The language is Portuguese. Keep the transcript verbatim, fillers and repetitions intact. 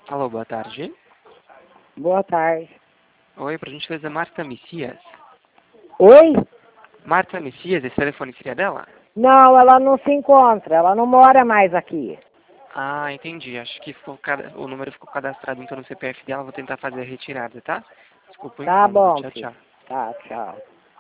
Alô, boa tarde. Boa tarde. Oi, por gentileza, Marta Messias. Oi? Marta Messias, esse telefone seria dela? Não, ela não se encontra, ela não mora mais aqui. Ah, entendi. Acho que ficou cada... o número ficou cadastrado então no C P F dela. Vou tentar fazer a retirada, tá? Desculpa o Tá incômodo. bom, Tchau, filho. tchau. Tá, tchau.